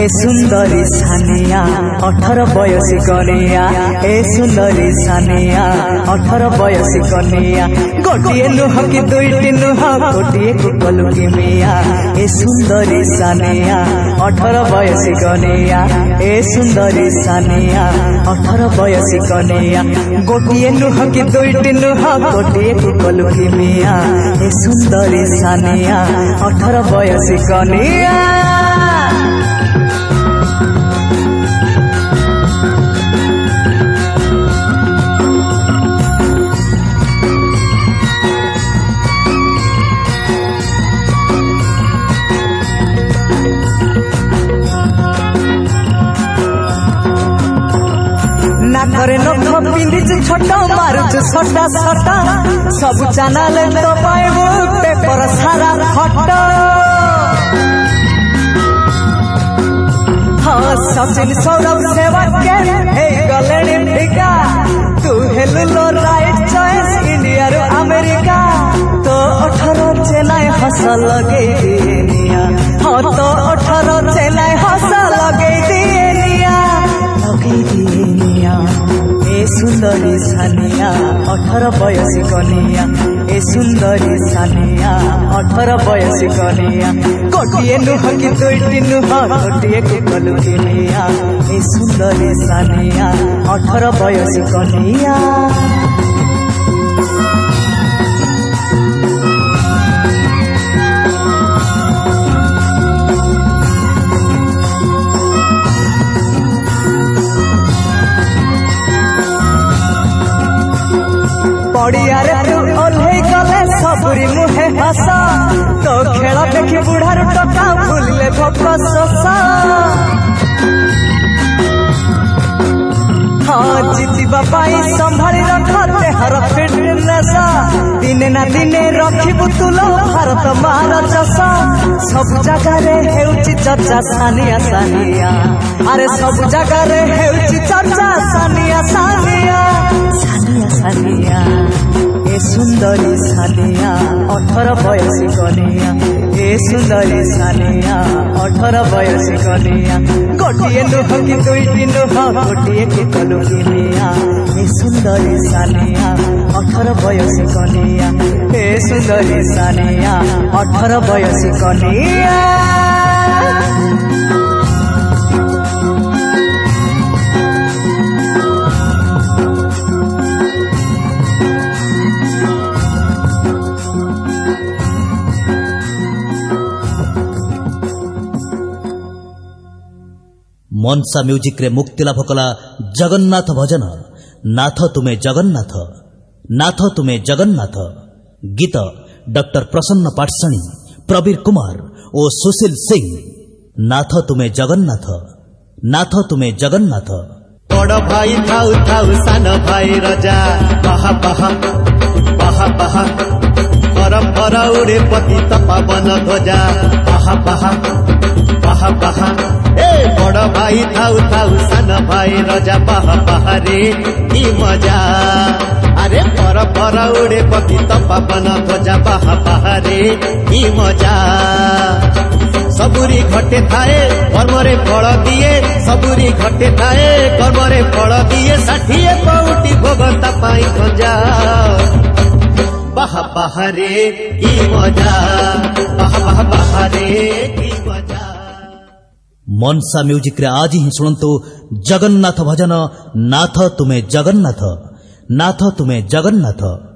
ए सुंदरी सानिया 18 बयसी कनिया ए सुंदरी सानिया 18 बयसी कनिया गोटिए नुह कि दुईटी नुह गोटिए कुकलुकी मिया ए सुंदरी सानिया 18 बयसी कनिया ए सुंदरी सानिया 18 बयसी कनिया गोटिए नुह कि दुईटी नुह गोटिए कुकलुकी मिया ए सुंदरी सानिया 18 बयसी कनिया। नाकरे नख पिंधिच छोट मारुच सटा सटा सब चैनल तो पाइबो पेपर सारा फट हाँ सचिन सौरभ सेवक के हे गलेनी फिका तू हेलुलो राइट चॉइस इंडिया रो अमेरिका तो 18 चेन्नई हंस लगे दिनिया हाँ तो 18 चेन्नई हंस लगे दिनिया ए सुंदरी सानिया 18 बयसी कनिया ए सुंदरी सानिया 18 बयसी कनिया गोटिए नुह कि दुईटी नुह गोटिए कुकलुकी मिया ए सुंदरी सानिया 18 बयसी कनिया। पड़ियारे तू ओल्हे गले सबुरी मुहे हसा तो खेल देखी बुढ़ार टका भूलिले भोक शसा हाँ जीतिबा पाई संभाली रख देहर फिटनेस दिने ना दिने रखिबु तुलो भारत महाराजा सब जगह हेउची चर्चा सानिया सानिया अरे सब जगह हेउची चर्चा सानिया सानिया सानिया सानिया ए सुंदरी सानिया 18 बयसी कनिया ए सुंदरी सानिया 18 बयसी कनिया गोटिए नुह कि दुईटी नुह गोटिए कुकलुकी मिया ए सुंदरी सानिया 18 बयसी कनिया ए सुंदरी सानिया 18 बयसी कनिया। मनसा म्यूजिक रे मुक्ति लाभ कला जगन्नाथ भजन नाथ तुमे जगन्नाथ नाथ तुमे जगन्नाथ गीत डॉक्टर प्रसन्न पाटसाणी प्रवीर कुमार और सुशील सिंह नाथ तुमे जगन्नाथ नाथ तुमे जगन्नाथ। बड़ भाई थाउ थाउ सान भाई रजा बहा बहा बहा बहा परम्पर उड़े पतित पावन ध्वजा बहा बहा बहा बहा ए बड़ भाई थाउ थाउ सान भाई रजा बहा बहा रे की मजा अरे परम्पर उड़े पतित पावन ध्वजा बहा बहा रे की मजा सबुरी घटे थाए कर्मरे फल दिए सबुरी घटे थाए कर्मरे फल दिए 60 पौटी भोगता पाई खंजा बाहा बाहा रे की मजा बाहा बाहा बाहा रे की मजा। मनसा म्यूजिक रे आज ही सुनंतु जगन्नाथ भजन नाथ तुमे जगन्नाथ नाथ तुमे जगन्नाथ।